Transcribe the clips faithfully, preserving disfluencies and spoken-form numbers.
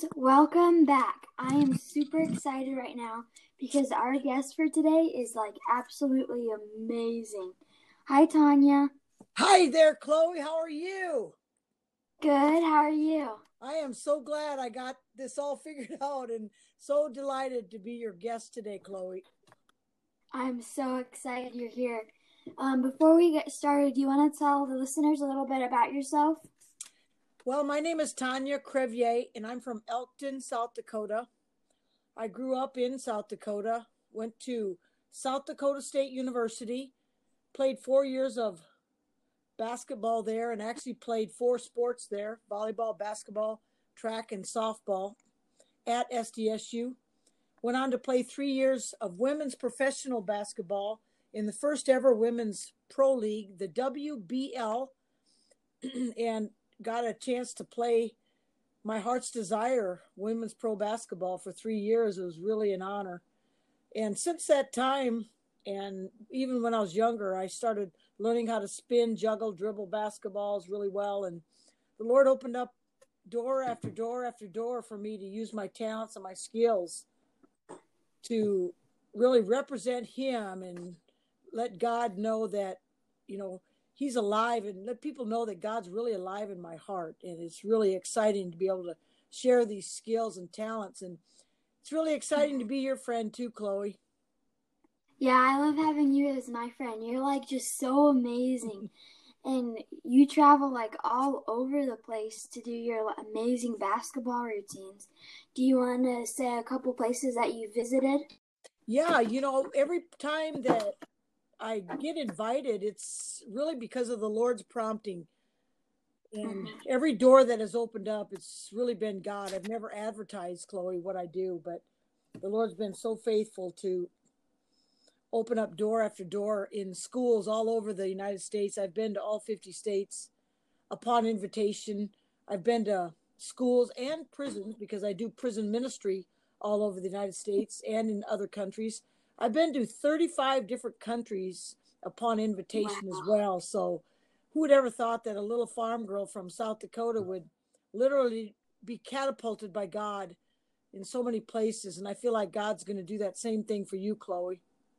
Guys, welcome back. I am super excited right now because our guest for today is like absolutely amazing. Hi, Tanya. Hi there, Chloe. How are you? Good. How are you? I am so glad I got this all figured out and so delighted to be your guest today, Chloe. I'm so excited you're here. Um, before we get started, do you want to tell the listeners a little bit about yourself? Well, my name is Tanya Crevier, and I'm from Elkton, South Dakota. I grew up in South Dakota, went to South Dakota State University, played four years of basketball there, and actually played four sports there: volleyball, basketball, track, and softball at S D S U. Went on to play three years of women's professional basketball in the first ever women's pro league, the W B L, and got a chance to play my heart's desire, women's pro basketball, for three years. It was really an honor. And since that time, and even when I was younger, I started learning how to spin, juggle, dribble basketballs really well. And the Lord opened up door after door after door for me to use my talents and my skills to really represent him and let God know that, you know, he's alive, and let people know that God's really alive in my heart. And it's really exciting to be able to share these skills and talents. And it's really exciting to be your friend too, Chloe. Yeah, I love having you as my friend. You're like just so amazing. And you travel like all over the place to do your amazing basketball routines. Do you want to say a couple places that you visited? Yeah, you know, every time that I get invited, it's really because of the Lord's prompting. And Mm-hmm. every door that has opened up, it's really been God. I've never advertised, Chloe, what I do, but the Lord's been so faithful to open up door after door in schools all over the United States. I've been to all fifty states upon invitation. I've been to schools and prisons because I do prison ministry all over the United States and in other countries. I've been to thirty-five different countries upon invitation as Wow. well. So who would ever thought that a little farm girl from South Dakota would literally be catapulted by God in so many places? And I feel like God's going to do that same thing for you, Chloe.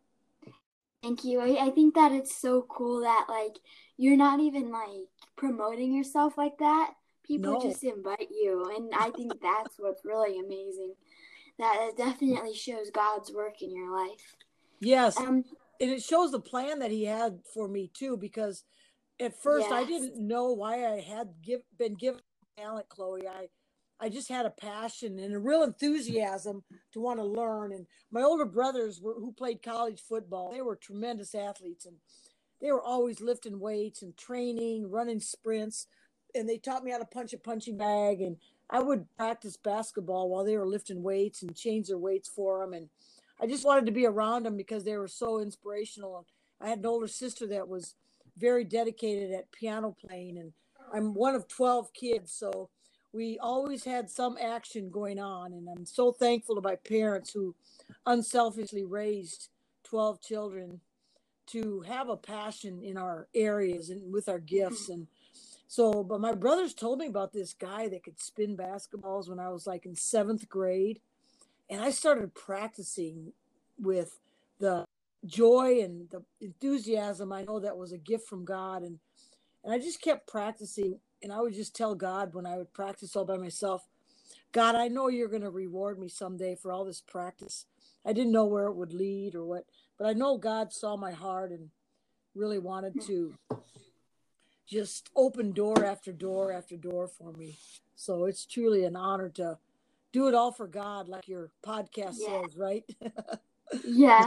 Thank you. I, I think that it's so cool that like you're not even like promoting yourself like that. People No. just invite you. And I think that's what's really amazing. That it definitely shows God's work in your life. Yes. Um, And it shows the plan that he had for me too, because at first I yes. didn't know why I had give, been given talent, Chloe. I, I just had a passion and a real enthusiasm to want to learn. And my older brothers were, who played college football, they were tremendous athletes, and they were always lifting weights and training, running sprints. And they taught me how to punch a punching bag. And I would practice basketball while they were lifting weights and change their weights for them. And I just wanted to be around them because they were so inspirational. I had an older sister that was very dedicated at piano playing, and I'm one of twelve kids, so we always had some action going on. And I'm so thankful to my parents who unselfishly raised twelve children to have a passion in our areas and with our gifts. And so, but my brothers told me about this guy that could spin basketballs when I was like in seventh grade. And I started practicing with the joy and the enthusiasm. I know that was a gift from God. And, and I just kept practicing. And I would just tell God when I would practice all by myself, God, I know you're going to reward me someday for all this practice. I didn't know where it would lead or what, but I know God saw my heart and really wanted to just open door after door after door for me. So it's truly an honor to do it all for God, like your podcast Yeah. says, right? Yeah.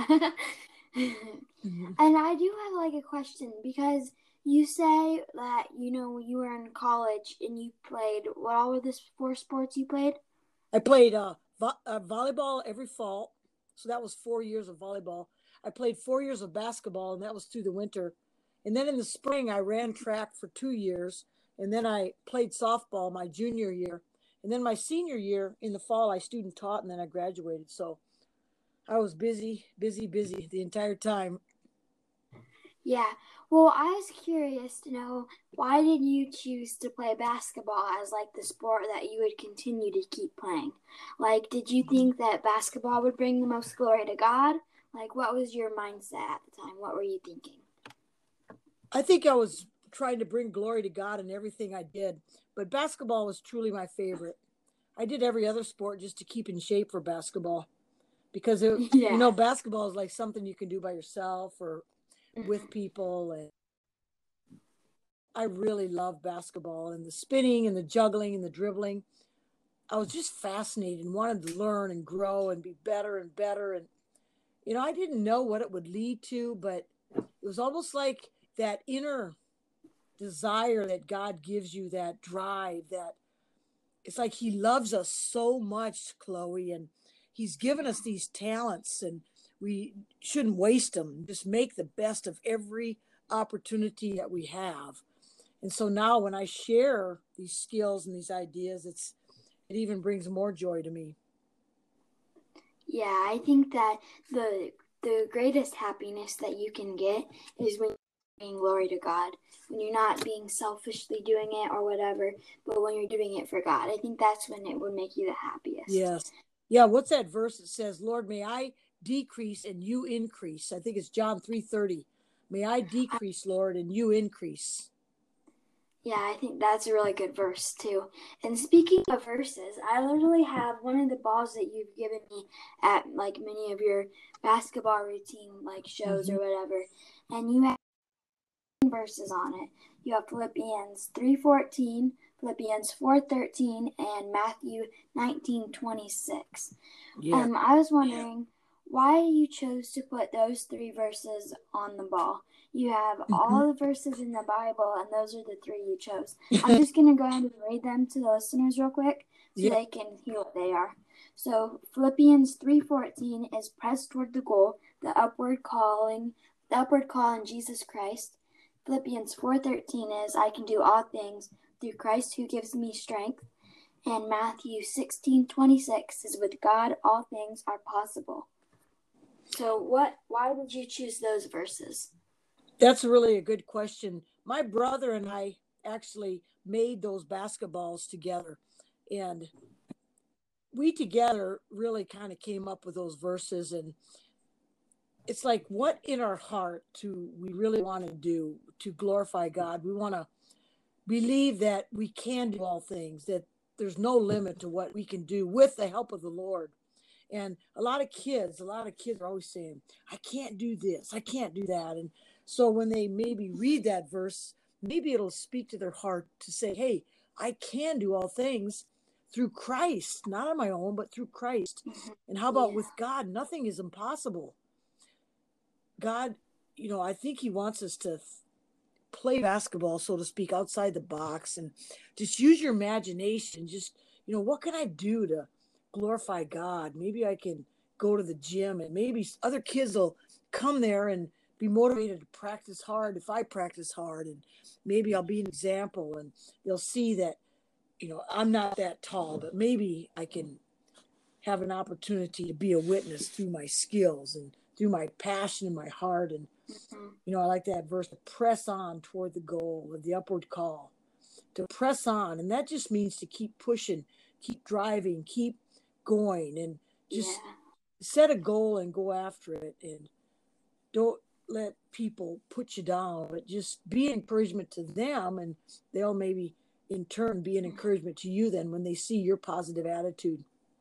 Mhm. And I do have like a question because you say that you know you were in college and you played what all were the four sports you played? I played uh, vo- uh, volleyball every fall. So that was four years of volleyball. I played four years of basketball, and that was through the winter. And then in the spring, I ran track for two years. And then I played softball my junior year. And then my senior year in the fall, I student taught, and then I graduated. So I was busy, busy, busy the entire time. Yeah. Well, I was curious to know, why did you choose to play basketball as like the sport that you would continue to keep playing? Like, did you think that basketball would bring the most glory to God? Like, what was your mindset at the time? What were you thinking? I think I was trying to bring glory to God in everything I did, but basketball was truly my favorite. I did every other sport just to keep in shape for basketball because it, you know, Yeah. basketball is like something you can do by yourself or with Hmm. people. And I really love basketball and the spinning and the juggling and the dribbling. I was just fascinated and wanted to learn and grow and be better and better. And, you know, I didn't know what it would lead to, but it was almost like that inner desire that God gives you, that drive, that it's like he loves us so much, Chloe, and he's given us these talents and we shouldn't waste them. Just make the best of every opportunity that we have. And so now when I share these skills and these ideas, it's it even brings more joy to me. Yeah, I think that the the greatest happiness that you can get is when you're bringing glory to God, when you're not being selfishly doing it or whatever, but when you're doing it for God. I think that's when it would make you the happiest. Yes. Yeah, what's that verse that says, Lord, may I decrease and you increase? I think it's John three thirty. May I decrease, Lord, and you increase. Yeah, I think that's a really good verse too. And speaking of verses, I literally have one of the balls that you've given me at like many of your basketball routine like shows Mm-hmm. or whatever, and you have verses on it. You have Philippians three fourteen, Philippians four thirteen, and Matthew nineteen twenty-six. Yeah. Um, I was wondering why you chose to put those three verses on the ball. You have Mm-hmm. all the verses in the Bible, and those are the three you chose. I'm just going to go ahead and read them to the listeners real quick so Yeah. they can hear what they are. So Philippians three fourteen is press toward the goal, the upward calling, the upward call in Jesus Christ. Philippians four thirteen is I can do all things through Christ who gives me strength. And Matthew sixteen twenty-six is with God all things are possible. So what why did you choose those verses? That's really a good question. My brother and I actually made those basketballs together. And we together really kind of came up with those verses. And it's like, what in our heart do we really want to do to glorify God? We want to believe that we can do all things, that there's no limit to what we can do with the help of the Lord. And a lot of kids, a lot of kids are always saying, I can't do this, I can't do that. And so when they maybe read that verse, maybe it'll speak to their heart to say, hey, I can do all things through Christ, not on my own, but through Christ. Mm-hmm. And how about Yeah. with God? Nothing is impossible. God, you know, I think he wants us to play basketball, so to speak, outside the box and just use your imagination. Just, you know, what can I do to glorify God? Maybe I can go to the gym and maybe other kids will come there and be motivated to practice hard if I practice hard. And maybe I'll be an example and they'll see that, you know, I'm not that tall, but maybe I can have an opportunity to be a witness through my skills and through my passion and my heart. And Mm-hmm. you know, I like that verse, to press on toward the goal of the upward call, to press on. And that just means to keep pushing, keep driving, keep going, and just Yeah. set a goal and go after it. And don't let people put you down, but just be an encouragement to them. And they'll maybe in turn be an encouragement to you then when they see your positive attitude.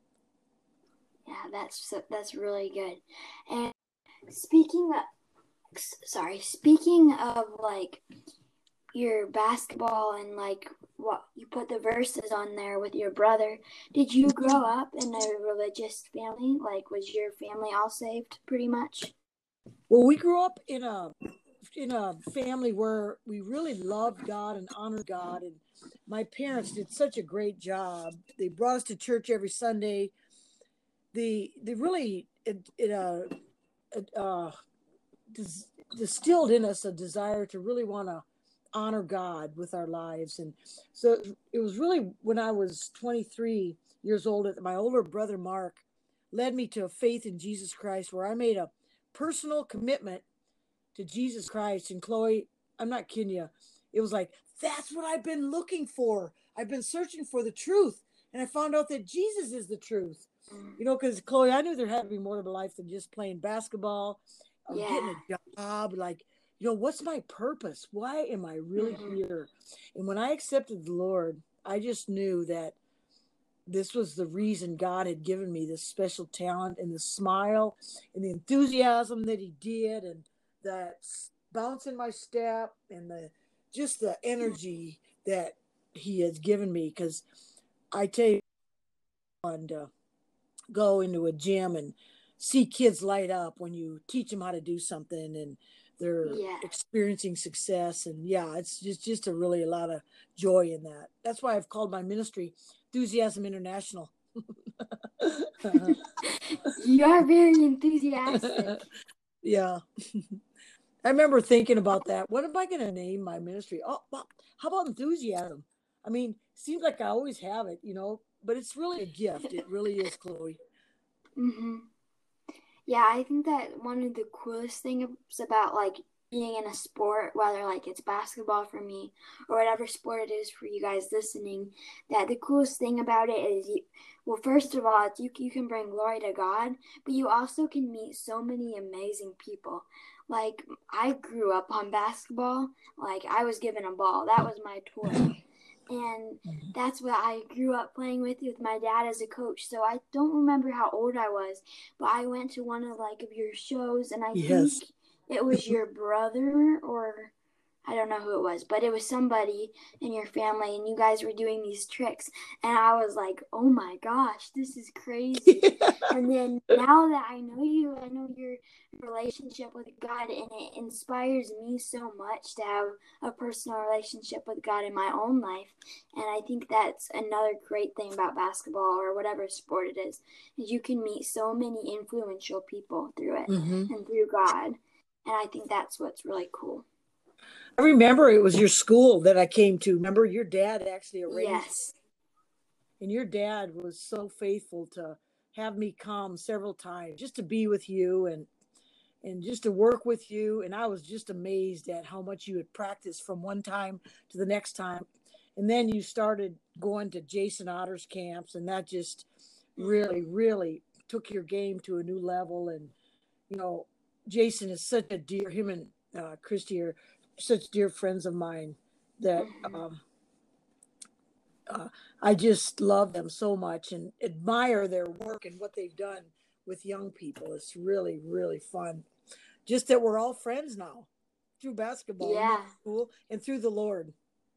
Yeah, that's that's really good. And speaking of, sorry, speaking of like your basketball and like what you put the verses on there with your brother, did you grow up in a religious family? Like, was your family all saved pretty much? Well, we grew up in a in a family where we really loved God and honored God, and my parents did such a great job. They brought us to church every Sunday. They they really it, it uh, it, uh dis- distilled in us a desire to really want to honor God with our lives. And so it was really when I was twenty-three years old that my older brother Mark led me to a faith in Jesus Christ, where I made a personal commitment to Jesus Christ. And Chloe, I'm not kidding you. It was like, that's what I've been looking for. I've been searching for the truth. And I found out that Jesus is the truth. You know, because Chloe, I knew there had to be more to life than just playing basketball or Yeah. getting a job. Like, you know, what's my purpose? Why am I really Mm-hmm. here? And when I accepted the Lord, I just knew that this was the reason God had given me this special talent and the smile and the enthusiasm that he did and that bounce in my step and the just the energy that he has given me. Because I tell you, and uh, go into a gym and see kids light up when you teach them how to do something and they're Yeah. experiencing success. And yeah, it's just just a really a lot of joy in that. That's why I've called my ministry Enthusiasm International. You are very enthusiastic. Yeah. I remember thinking about that. What am I going to name my ministry? Oh, well, how about enthusiasm? I mean, seems like I always have it, you know, but it's really a gift. It really is, Chloe. Mm-hmm. Yeah, I think that one of the coolest things about like being in a sport, whether like it's basketball for me or whatever sport it is for you guys listening, that the coolest thing about it is, you, well, first of all, you you can bring glory to God, but you also can meet so many amazing people. Like I grew up on basketball, like I was given a ball, that was my toy. And that's what I grew up playing with with my dad as a coach. So I don't remember how old I was, but I went to one of like of your shows, and I Yes. think it was your brother, or I don't know who it was, but it was somebody in your family, and you guys were doing these tricks, and I was like, oh my gosh, this is crazy. And then now that I know you, I know your relationship with God, and it inspires me so much to have a personal relationship with God in my own life. And I think that's another great thing about basketball or whatever sport it is, is you can meet so many influential people through it Mm-hmm. and through God. And I think that's what's really cool. I remember it was your school that I came to. Remember, your dad actually arranged. Yes. And your dad was so faithful to have me come several times just to be with you and and just to work with you. And I was just amazed at how much you had practiced from one time to the next time. And then you started going to Jason Otter's camps, and that just really, really took your game to a new level. And, you know, Jason is such a dear, him and uh, Christy are such dear friends of mine that Mm-hmm. um, uh, I just love them so much and admire their work and what they've done with young people. It's really, really fun. Just that we're all friends now through basketball and Yeah. school and through the Lord.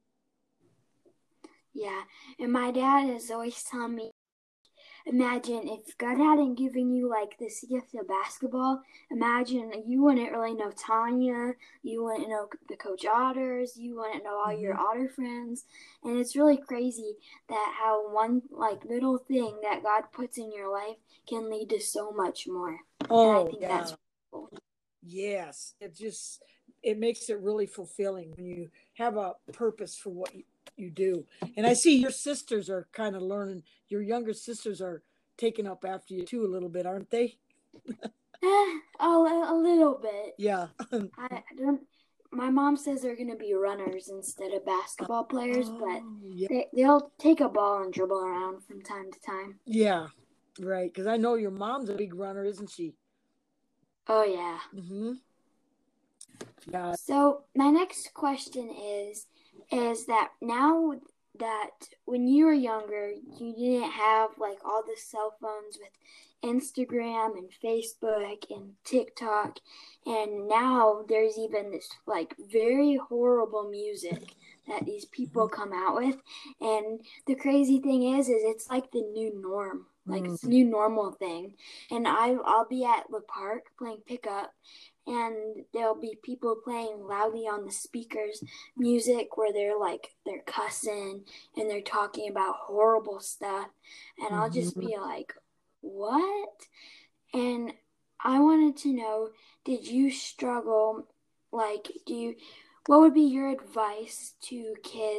Yeah. And my dad is always telling me, imagine if God hadn't given you like this gift of basketball, imagine you wouldn't really know Tanya, you wouldn't know the Coach Otters, you wouldn't know all mm-hmm. your Otter friends. And it's really crazy that how one like little thing that God puts in your life can lead to so much more. Oh, and I think yeah. that's cool. Yes. It just, it makes it really fulfilling when you have a purpose for what you, you do. And I see your sisters are kind of learning, your younger sisters are taking up after you too a little bit, aren't they? eh, a, a little bit. Yeah. I, I don't. My mom says they're going to be runners instead of basketball players, oh, but yeah. they, they'll take a ball and dribble around from time to time. Yeah, right. Because I know your mom's a big runner, isn't she? Oh, yeah. Mm-hmm. Yeah. So my next question is, is that now that when you were younger, you didn't have like all the cell phones with Instagram and Facebook and TikTok, and now there's even this like very horrible music that these people come out with. And the crazy thing is, is it's like the new norm. Like it's a new normal thing. And I, I'll be at the park playing pickup, and there'll be people playing loudly on the speakers music where they're like, they're cussing and they're talking about horrible stuff. And I'll just be like, what? And I wanted to know, did you struggle? Like, do you, what would be your advice to kids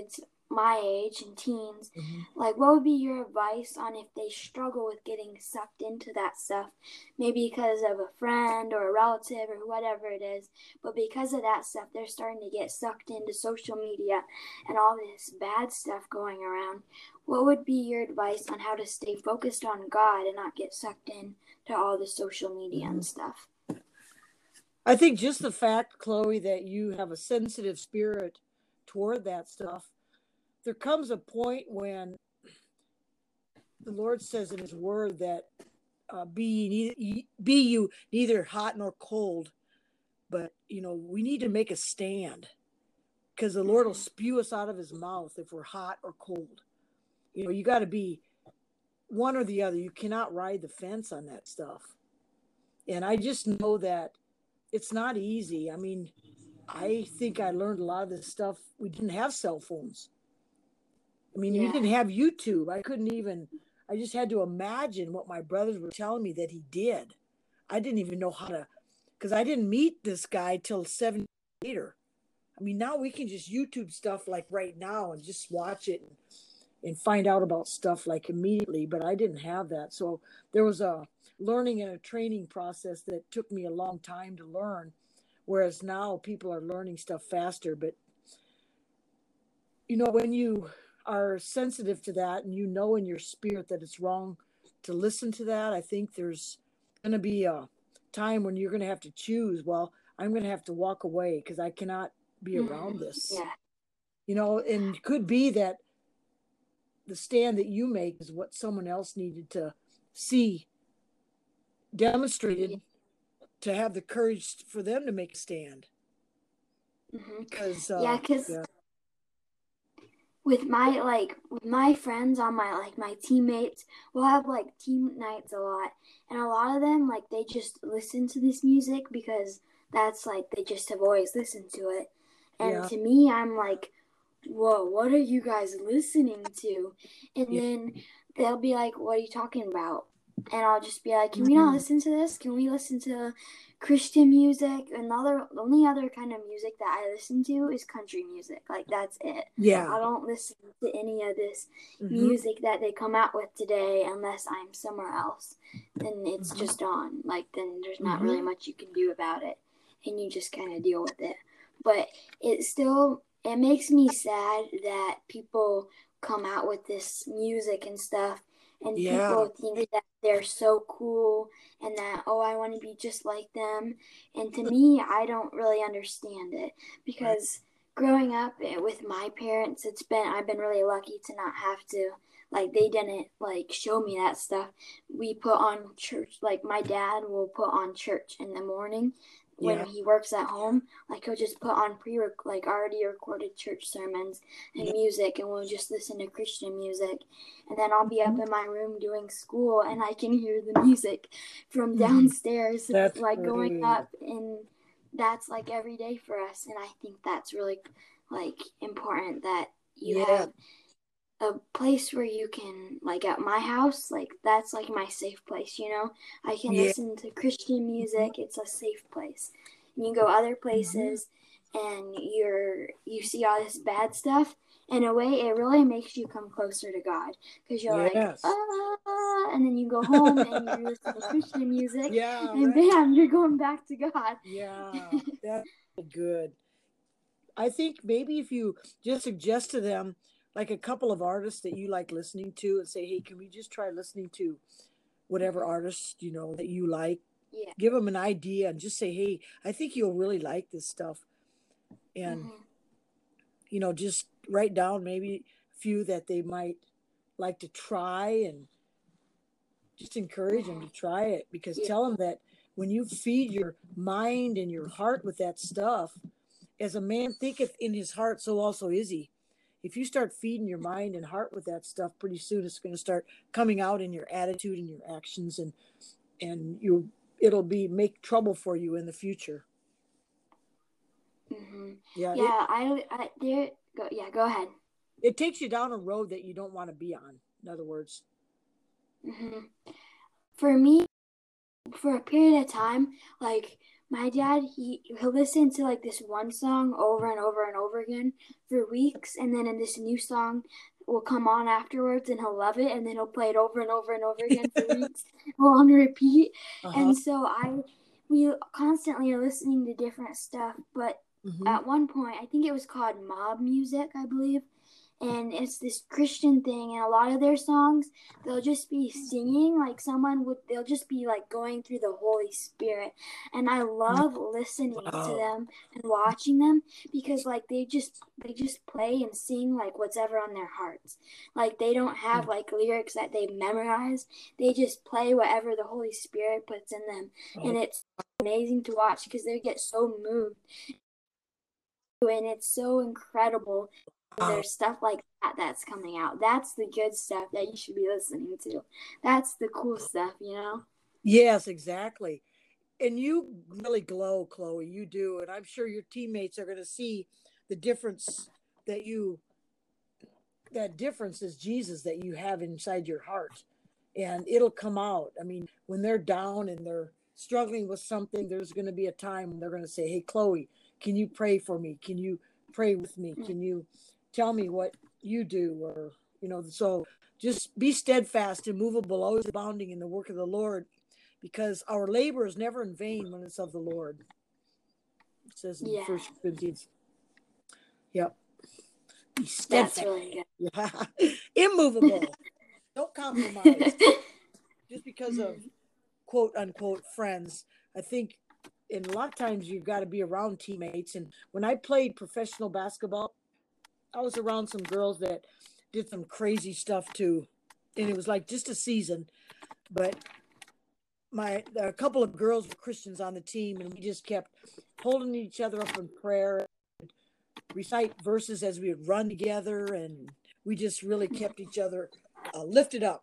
my age and teens, Mm-hmm. like what would be your advice on if they struggle with getting sucked into that stuff, maybe because of a friend or a relative or whatever it is, but because of that stuff they're starting to get sucked into social media and all this bad stuff going around. What would be your advice on how to stay focused on God and not get sucked in to all the social media Mm-hmm. and stuff? I think just the fact, Chloe, that you have a sensitive spirit toward that stuff, there comes a point when the Lord says in His Word that uh, be ye, be you neither hot nor cold, but you know we need to make a stand because the Lord will Mm-hmm. spew us out of His mouth if we're hot or cold. You know, you got to be one or the other. You cannot ride the fence on that stuff. And I just know that it's not easy. I mean, I think I learned a lot of this stuff. We didn't have cell phones. I mean, we Yeah. didn't have YouTube. I couldn't even, I just had to imagine what my brothers were telling me that he did. I didn't even know how to, because I didn't meet this guy till seven years later. I mean, now we can just YouTube stuff like right now and just watch it and, and find out about stuff like immediately, but I didn't have that. So there was a learning and a training process that took me a long time to learn, whereas now people are learning stuff faster. But, you know, when you are sensitive to that and you know in your spirit that it's wrong to listen to that, I think there's going to be a time when you're going to have to choose, well, I'm going to have to walk away because I cannot be Mm-hmm. around this. Yeah. You know, and it could be that the stand that you make is what someone else needed to see demonstrated Yeah. to have the courage for them to make a stand. Mm-hmm. Because, Yeah, uh, because yeah. with my like with my friends on my like my teammates, we'll have like team nights a lot, and a lot of them like they just listen to this music because that's like they just have always listened to it. And Yeah. to me, I'm like, whoa, what are you guys listening to? And Yeah. then they'll be like, what are you talking about? And I'll just be like, can we not Mm-hmm. listen to this? Can we listen to Christian music? And the, other, the only other kind of music that I listen to is country music. Like, that's it. Yeah. I don't listen to any of this Mm-hmm. music that they come out with today unless I'm somewhere else. Then it's Mm-hmm. just on. Like, then there's not Mm-hmm. really much you can do about it. And you just kind of deal with it. But it still, it makes me sad that people come out with this music and stuff, and Yeah. people think that they're so cool and that, oh, I want to be just like them. And to me, I don't really understand it because growing up with my parents, it's been, I've been really lucky to not have to, like, they didn't like show me that stuff. We put on church, like my dad will put on church in the morning when Yeah. he works at home. Like he'll just put on pre like already recorded church sermons and Yeah. music, and we'll just listen to Christian music. And then I'll be up in my room doing school, and I can hear the music from downstairs, That's like great. going up, and that's like every day for us. And I think that's really like important that you Yeah. have a place where you can, like at my house, like that's like my safe place, you know. I can Yeah. listen to Christian music. It's a safe place. And you go other places and you're you see all this bad stuff. In a way, it really makes you come closer to God because you're like, Yes. ah, and then you go home and you listen to Christian music, Yeah. and Right. bam, you're going back to God. Yeah. That's good. I think maybe if you just suggest to them like a couple of artists that you like listening to and say, hey, can we just try listening to whatever artist, you know, that you like? Yeah. Give them an idea and just say, hey, I think you'll really like this stuff. And, Mm-hmm. you know, just write down maybe a few that they might like to try and just encourage them to try it, because Yeah. tell them that when you feed your mind and your heart with that stuff, as a man thinketh in his heart, so also is he. If you start feeding your mind and heart with that stuff, pretty soon it's going to start coming out in your attitude and your actions, and and you it'll be make trouble for you in the future. Mm-hmm. Yeah, Yeah, it, I, I, there, go, yeah, go ahead. it takes you down a road that you don't want to be on. In other words, Mm-hmm. For me, for a period of time, like My dad, he he'll listen to like this one song over and over and over again for weeks, and then in this new song will come on afterwards, and he'll love it, and then he'll play it over and over and over again for weeks, on repeat. Uh-huh. And so I, we constantly are listening to different stuff. But Mm-hmm. at one point, I think it was called mob music, I believe, and it's this Christian thing, and a lot of their songs, they'll just be singing like someone would, they'll just be like going through the Holy Spirit, and I love listening to Wow. them and watching them, because like they just they just play and sing like what's ever on their hearts. Like they don't have like lyrics that they memorize, they just play whatever the Holy Spirit puts in them, and it's amazing to watch because they get so moved, and it's so incredible. Wow. There's stuff like that that's coming out. That's the good stuff that you should be listening to. That's the cool stuff, you know? Yes, exactly. And you really glow, Chloe. You do. And I'm sure your teammates are going to see the difference that you, that difference is Jesus that you have inside your heart. And it'll come out. I mean, when they're down and they're struggling with something, there's going to be a time when they're going to say, "Hey, Chloe, can you pray for me? Can you pray with me? Can you tell me what you do?" Or, you know, so just be steadfast, immovable, always abounding in the work of the Lord, because our labor is never in vain when it's of the Lord. It says in Yeah. First Corinthians. Yep. Be That's steadfast. really good. Yeah. Immovable. Don't compromise just because of quote unquote friends. I think and a lot of times you've got to be around teammates. And when I played professional basketball, I was around some girls that did some crazy stuff too. And it was like just a season. But my a couple of girls were Christians on the team, and we just kept holding each other up in prayer, recite verses as we would run together, and we just really kept each other uh, lifted up.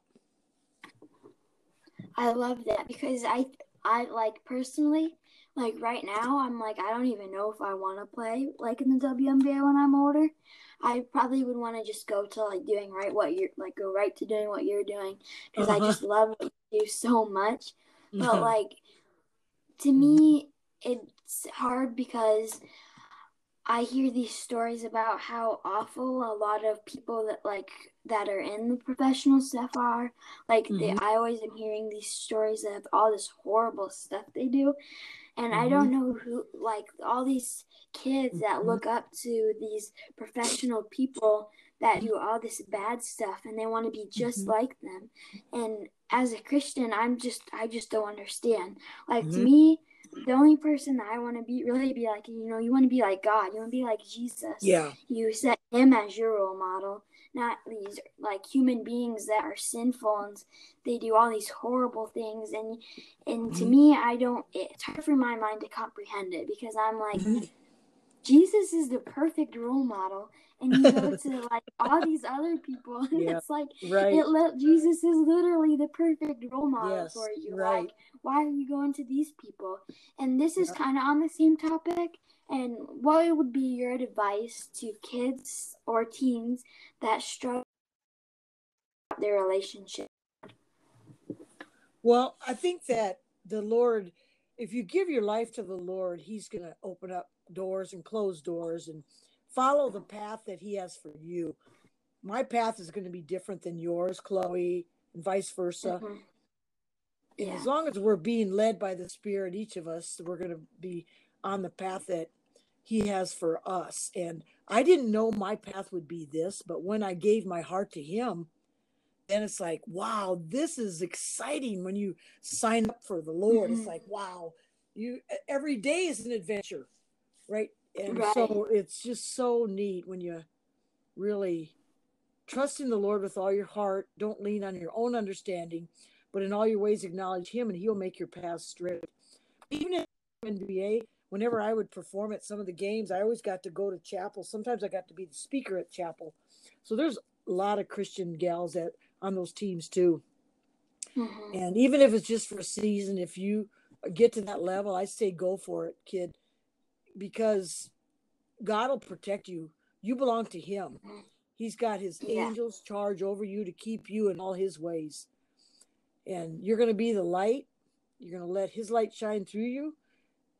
I love that because I I like personally, like right now I'm like I don't even know if I want to play like in the W N B A when I'm older. I probably would want to just go to like doing right what you're like go right to doing what you're doing, because Uh-huh. I just love what you do so much. But Uh-huh. like to me it's hard because I hear these stories about how awful a lot of people that like that are in the professional stuff are. Like they, Mm-hmm. I always am hearing these stories of all this horrible stuff they do, and I Mm-hmm. don't know who, like all these kids that Mm-hmm. look up to these professional people that do all this bad stuff, and they want to be just Mm-hmm. like them. And as a Christian, I'm just I just don't understand. Like to Mm-hmm. me, the only person that I want to be really be like, you know, you want to be like God, you want to be like Jesus. Yeah. You set him as your role model, not these like human beings that are sinful and they do all these horrible things. And and to Mm-hmm. me, I don't. It's hard for my mind to comprehend it because I'm like, Mm-hmm. Jesus is the perfect role model, and you go to like all these other people, and Yeah. it's like Right. it. Jesus is literally the perfect role model Yes. for you. Right. Like, why are you going to these people? And this is Yeah. kind of on the same topic. And what would be your advice to kids or teens that struggle with their relationship? Well, I think that the Lord, if you give your life to the Lord, He's going to open up doors and close doors and follow the path that He has for you. My path is going to be different than yours, Chloe, and vice versa. Mm-hmm. And Yeah. as long as we're being led by the Spirit, each of us, we're going to be on the path that He has for us. And I didn't know my path would be this, but when I gave my heart to Him, then it's like, wow, this is exciting when you sign up for the Lord. Mm-hmm. It's like, wow, you every day is an adventure, right? And Right. so it's just so neat when you really trust in the Lord with all your heart. Don't lean on your own understanding, but in all your ways acknowledge Him, and He'll make your path straight. Even in N B A, whenever I would perform at some of the games, I always got to go to chapel. Sometimes I got to be the speaker at chapel. So there's a lot of Christian gals that on those teams too. Mm-hmm. And even if it's just for a season, if you get to that level, I say go for it, kid, because God will protect you. You belong to Him. He's got His Yeah. angels charge over you to keep you in all His ways. And you're going to be the light. You're going to let His light shine through you.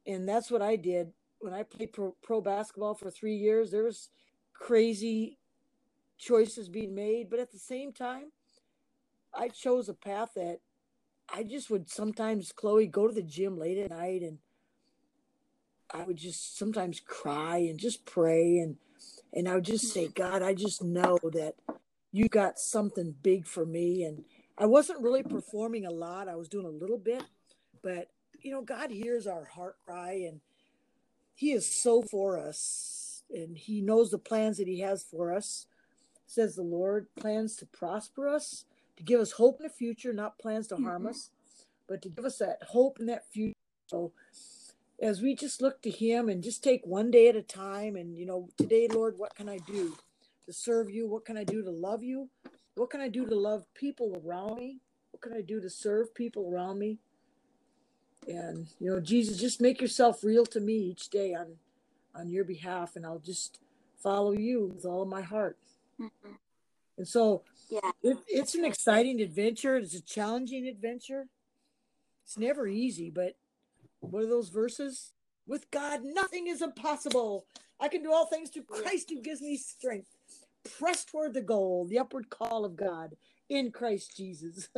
And that's what I did when I played pro, pro basketball for three years. There was crazy choices being made, but at the same time, I chose a path that I just would sometimes, Chloe, go to the gym late at night, and I would just sometimes cry and just pray, and and I would just say, God, I just know that you got something big for me. And I wasn't really performing a lot. I was doing a little bit, but you know, God hears our heart cry, and he is so for us, and he knows the plans that he has for us, says the Lord, plans to prosper us, to give us hope in the future, not plans to harm us, but to give us that hope in that future. So as we just look to him and just take one day at a time, and, you know, today, Lord, what can I do to serve you? What can I do to love you? What can I do to love people around me? What can I do to serve people around me? And, you know, Jesus, just make yourself real to me each day on, on your behalf, and I'll just follow you with all of my heart. Mm-hmm. And so yeah, it, it's an exciting adventure. It's a challenging adventure. It's never easy, but what are those verses? With God, nothing is impossible. I can do all things through Christ who gives me strength. Press toward the goal, the upward call of God in Christ Jesus.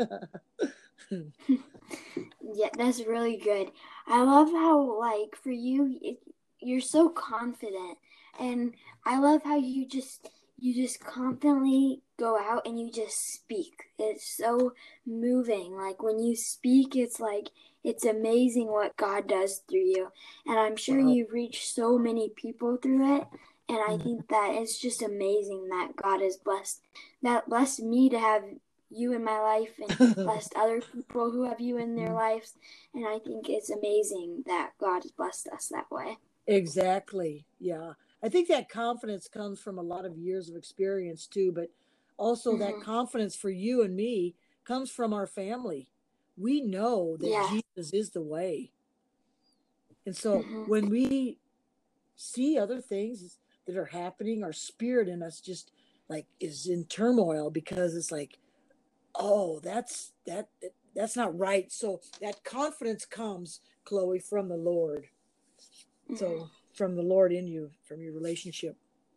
Yeah, that's really good. I love how, like, for you, it, you're so confident, and I love how you just you just confidently go out and you just speak. It's so moving. Like when you speak, it's like it's amazing what God does through you, and I'm sure Wow. you've reached so many people through it. And I think that it's just amazing that God has blessed that blessed me to have you in my life, and blessed other people who have you in their lives. And I think it's amazing that God has blessed us that way. Exactly. Yeah. I think that confidence comes from a lot of years of experience too, but also mm-hmm. that confidence for you and me comes from our family. We know that yeah. Jesus is the way. And so mm-hmm. when we see other things that are happening, our spirit in us just like is in turmoil, because it's like, oh, that's that, that that's not right. So that confidence comes, Chloe, from the Lord. Mm-hmm. So from the Lord in you, from your relationship.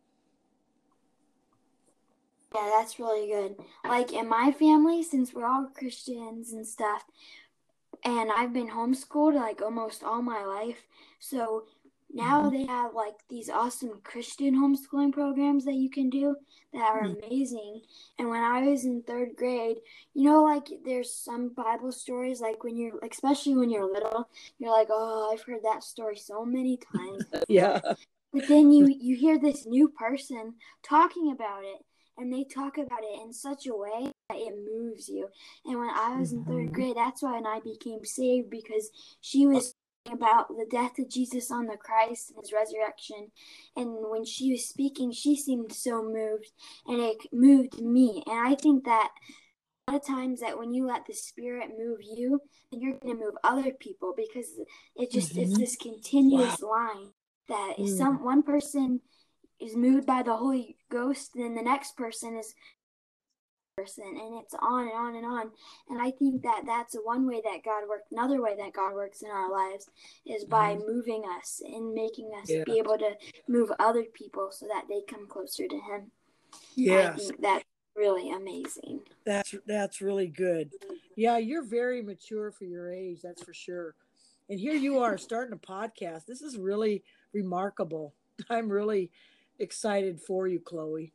Yeah, that's really good. Like in my family, since we're all Christians and stuff, and I've been homeschooled like almost all my life, so now mm-hmm. they have like these awesome Christian homeschooling programs that you can do that are mm-hmm. amazing. And when I was in third grade, you know, like there's some Bible stories, like when you're, especially when you're little, you're like, oh, I've heard that story so many times before. Yeah. But then you, you hear this new person talking about it, and they talk about it in such a way that it moves you. And when I was in third grade, that's when I became saved, because she was about the death of Jesus on the Christ and his resurrection. And when she was speaking, she seemed so moved, and it moved me. And I think that a lot of times that when you let the Spirit move you, then you're going to move other people, because it just mm-hmm. it's this continuous wow. line that mm. some one person is moved by the Holy Ghost, then the next person is person, and it's on and on and on. And I think that that's one way that God works. Another way that God works in our lives is by mm-hmm. moving us and making us yeah. be able to move other people so that they come closer to him. Yes. I think that's really amazing. That's that's really good. Yeah, you're very mature for your age, that's for sure. And here you are starting a podcast. This is really remarkable. I'm really excited for you, Chloe.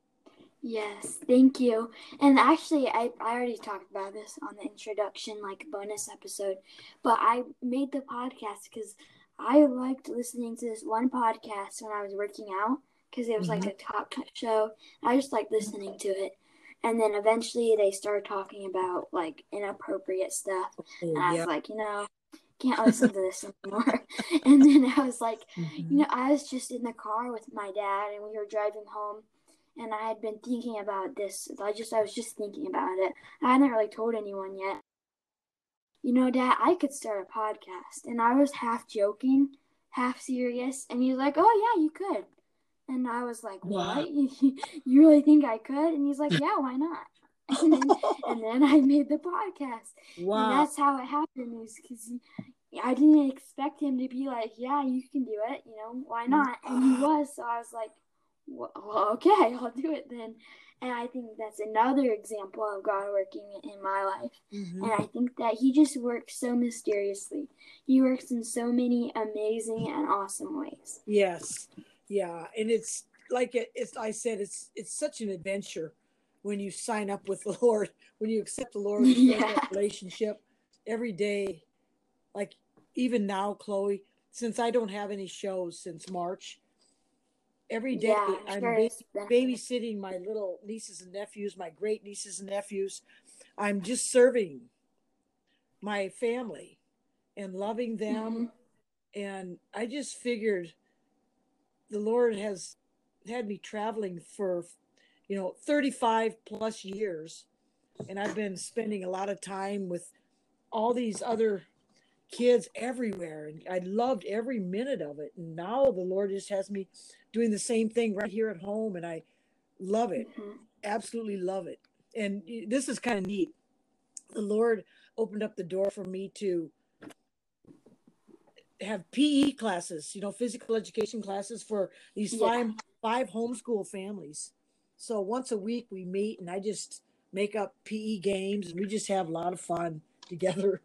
Yes, thank you. And actually, I, I already talked about this on the introduction, like bonus episode, but I made the podcast because I liked listening to this one podcast when I was working out, because it was mm-hmm. like a talk show. I just liked listening to it. And then eventually they started talking about like inappropriate stuff. Oh, and I yeah. was like, you know, can't listen to this anymore. And then I was like, mm-hmm. you know, I was just in the car with my dad, and we were driving home, and I had been thinking about this. I just, I was just thinking about it. I hadn't really told anyone yet. You know, Dad, I could start a podcast. And I was half joking, half serious. And he was like, oh yeah, you could. And I was like, what? Wow. You really think I could? And he's like, yeah, why not? And then, and then I made the podcast. Wow. And that's how it happened, is because I didn't expect him to be like, yeah, you can do it, you know, why not? And he was, so I was like, well, okay, I'll do it then. And I think that's another example of God working in my life. Mm-hmm. And I think that he just works so mysteriously. He works in so many amazing and awesome ways. Yes. Yeah. And it's like it, it's, I said, it's, it's such an adventure when you sign up with the Lord, when you accept the Lord, and start that relationship every day. Like even now, Chloe, since I don't have any shows since March, every day yeah, I'm sure ba- babysitting my little nieces and nephews, my great nieces and nephews. I'm just serving my family and loving them. Mm-hmm. And I just figured the Lord has had me traveling for, you know, thirty-five plus years. And I've been spending a lot of time with all these other kids everywhere. And I loved every minute of it. And now the Lord just has me doing the same thing right here at home. And I love it. Mm-hmm. Absolutely love it. And this is kind of neat. The Lord opened up the door for me to have P E classes, you know, physical education classes for these yeah. five five homeschool families. So once a week we meet and I just make up P E games and we just have a lot of fun together.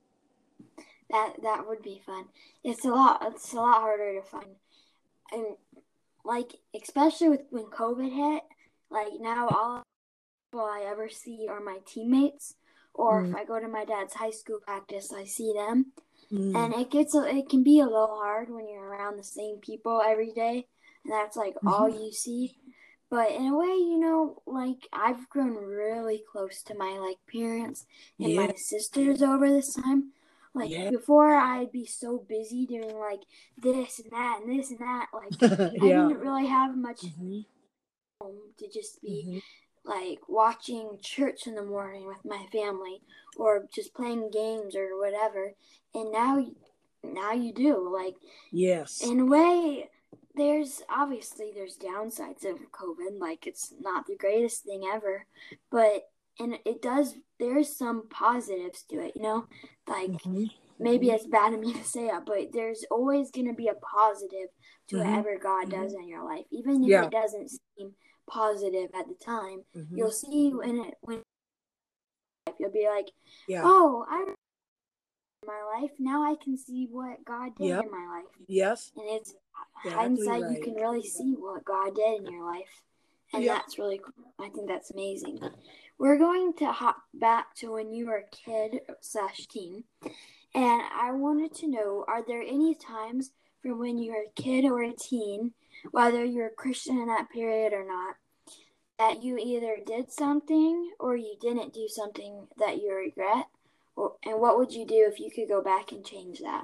that that would be fun. It's a lot it's a lot harder to find. And like especially with when COVID hit, like now all people I ever see are my teammates, or mm. if I go to my dad's high school practice, I see them. Mm. And it gets it can be a little hard when you're around the same people every day, and that's like mm-hmm. all you see. But in a way, you know, like I've grown really close to my like parents and yeah. my sisters over this time. Like yeah. before, I'd be so busy doing like this and that and this and that. Like yeah. I didn't really have much mm-hmm. home to just be. Mm-hmm. like watching church in the morning with my family or just playing games or whatever. And now, now you do. Like, yes. In a way, there's obviously there's downsides of COVID. Like, it's not the greatest thing ever, but and it does. There's some positives to it, you know. Like mm-hmm. maybe it's bad of me to say it, but there's always going to be a positive to mm-hmm. whatever God mm-hmm. does in your life, even if yeah. it doesn't seem positive at the time. Mm-hmm. You'll see when it when you'll be like, yeah. oh, I remember my life. Now I can see what God did yep. in my life. Yes. And it's exactly hindsight, right. you can really see what God did in your life. And yep. that's really cool. I think that's amazing. We're going to hop back to when you were a kid slash teen. And I wanted to know, are there any times from when you were a kid or a teen, whether you're a Christian in that period or not, that you either did something or you didn't do something that you regret? Or, and what would you do if you could go back and change that?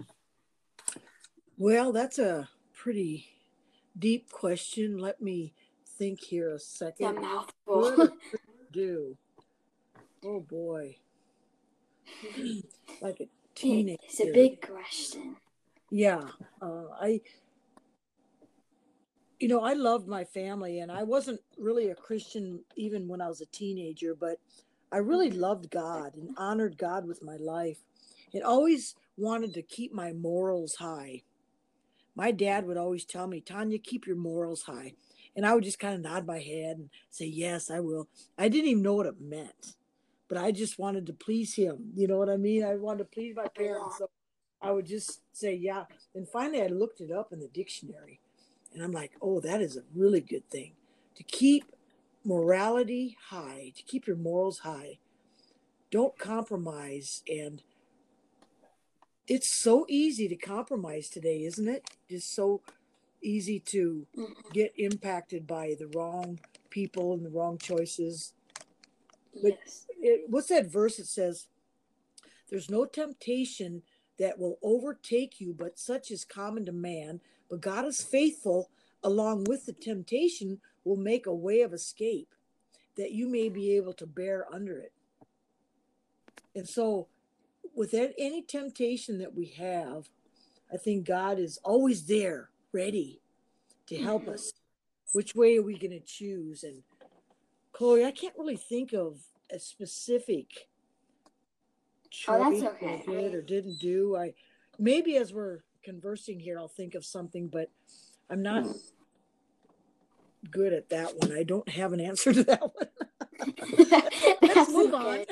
Well, that's a pretty deep question. Let me think here a second. It's a mouthful. What do? Oh boy. Like a teenager. It's a big question. Yeah. Uh, I You know, I loved my family, and I wasn't really a Christian even when I was a teenager, but I really loved God and honored God with my life and always wanted to keep my morals high. My dad would always tell me, Tanya, keep your morals high. And I would just kind of nod my head and say, yes, I will. I didn't even know what it meant, but I just wanted to please him. You know what I mean? I wanted to please my parents. So I would just say, yeah. And finally, I looked it up in the dictionary. And I'm like, oh, that is a really good thing. To keep morality high, to keep your morals high. Don't compromise. And it's so easy to compromise today, isn't it? Just so easy to get impacted by the wrong people and the wrong choices. But yes. it, what's that verse that says, there's no temptation that will overtake you, but such is common to man. But God is faithful, along with the temptation will make a way of escape that you may be able to bear under it. And so with any temptation that we have, I think God is always there, ready to help mm-hmm. us. Which way are we going to choose? And Chloe, I can't really think of a specific choice oh, that's okay. that I did or didn't do. I maybe as we're conversing here, I'll think of something, but I'm not good at that one. I don't have an answer to that one. Let's move okay.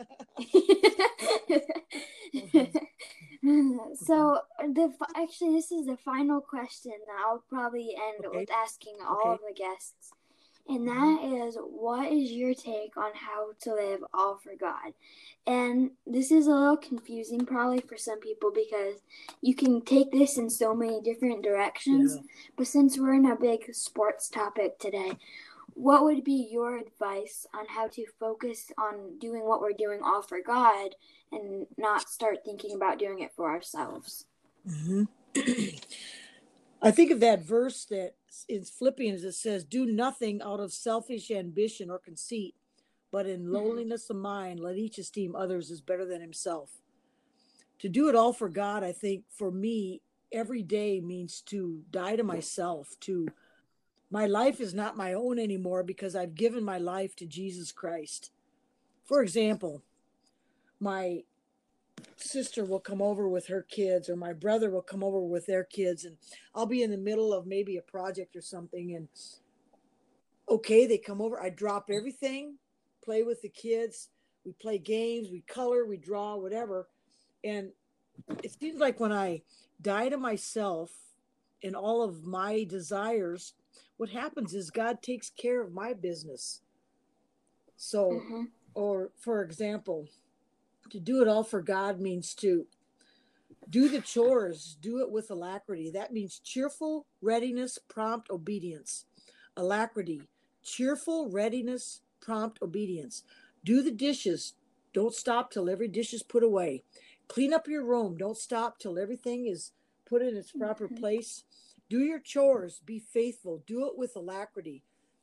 on. So the actually this is the final question that I'll probably end Okay. with asking all Okay. of the guests. And that is, what is your take on how to live all for God? And this is a little confusing probably for some people because you can take this in so many different directions. Yeah. But since we're in a big sports topic today, what would be your advice on how to focus on doing what we're doing all for God and not start thinking about doing it for ourselves? Mm-hmm. I think of that verse that in Philippians it says, do nothing out of selfish ambition or conceit, but in lowliness mm-hmm. of mind, let each esteem others as better than himself. To do it all for God, I think for me, every day means to die to myself, to my life is not my own anymore because I've given my life to Jesus Christ. For example, my sister will come over with her kids, or my brother will come over with their kids, and I'll be in the middle of maybe a project or something, and okay, they come over, I drop everything, play with the kids, we play games, we color, we draw, whatever. And it seems like when I die to myself and all of my desires, what happens is God takes care of my business. So, mm-hmm. or for example, to do it all for God means to do the chores, do it with alacrity. That means cheerful readiness, prompt obedience. Alacrity, cheerful readiness, prompt obedience. Do the dishes. Don't stop till every dish is put away. Clean up your room. Don't stop till everything is put in its proper mm-hmm. place. Do your chores. Be faithful. Do it with alacrity.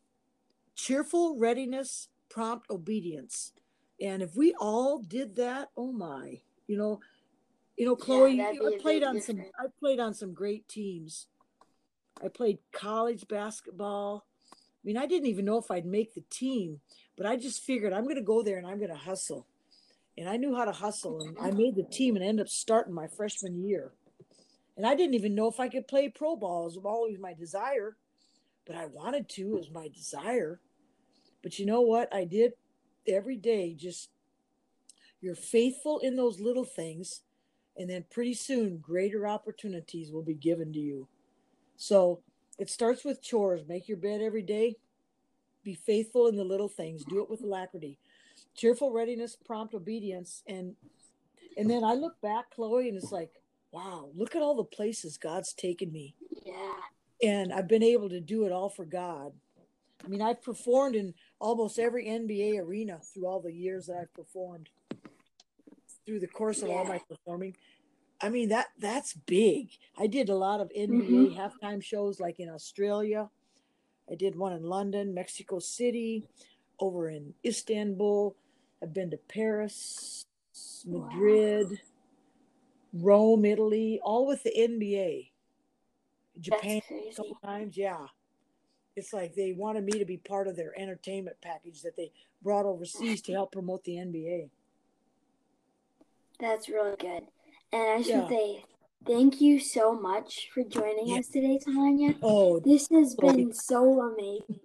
Cheerful readiness, prompt obedience. And if we all did that, oh my, you know, you know, Chloe, yeah, I played on different. some, I played on some great teams. I played college basketball. I mean, I didn't even know if I'd make the team, but I just figured I'm going to go there and I'm going to hustle. And I knew how to hustle, and I made the team and ended up starting my freshman year. And I didn't even know if I could play pro ball. It was always my desire, but I wanted to. It was my desire. But you know what? I did every day. Just you're faithful in those little things, and then pretty soon greater opportunities will be given to you. So it starts with chores. Make your bed every day. Be faithful in the little things. Do it with alacrity. Cheerful readiness, prompt obedience. And and then I look back, Chloe, and it's like, wow, look at all the places God's taken me. Yeah. And I've been able to do it all for God. I mean, I've performed in almost every N B A arena through all the years that I've performed, through the course of yeah. all my performing. I mean, that that's big. I did a lot of N B A mm-hmm. halftime shows like in Australia. I did one in London, Mexico City, over in Istanbul. I've been to Paris, Madrid, wow. Rome, Italy, all with the N B A. Japan a couple times, yeah. It's like they wanted me to be part of their entertainment package that they brought overseas to help promote the N B A. That's really good. And I just yeah. want to say thank you so much for joining yeah. us today, Tanya. Oh, this has been so amazing.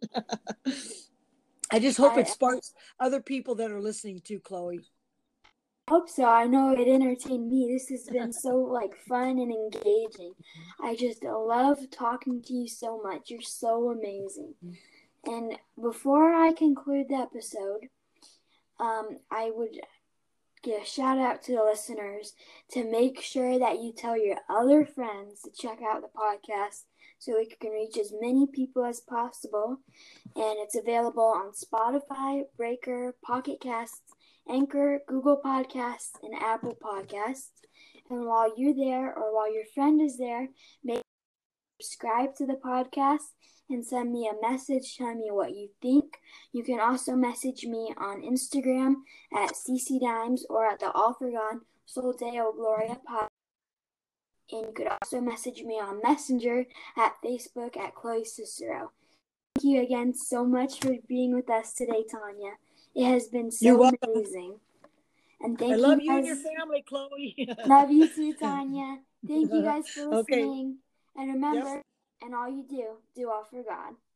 I just hope I, it sparks other people that are listening too, Chloe. I hope so. I know it entertained me. This has been so like fun and engaging. I just love talking to you so much. You're so amazing. And before I conclude the episode, um, I would give a shout out to the listeners to make sure that you tell your other friends to check out the podcast so we can reach as many people as possible. And it's available on Spotify, Breaker, Pocket Casts, Anchor, Google Podcasts, and Apple Podcasts. And while you're there or while your friend is there, make sure to subscribe to the podcast and send me a message telling me what you think. You can also message me on Instagram at CCDimes or at the All For God Sol Deo Gloria podcast. And you could also message me on Messenger at Facebook at Chloe Cicero. Thank you again so much for being with us today, Tanya. It has been so amazing. And thank I love you, you and your family, Chloe. Love you too, Tanya. Thank you guys for Okay. listening. And remember, Yep. and all you do, do all for God.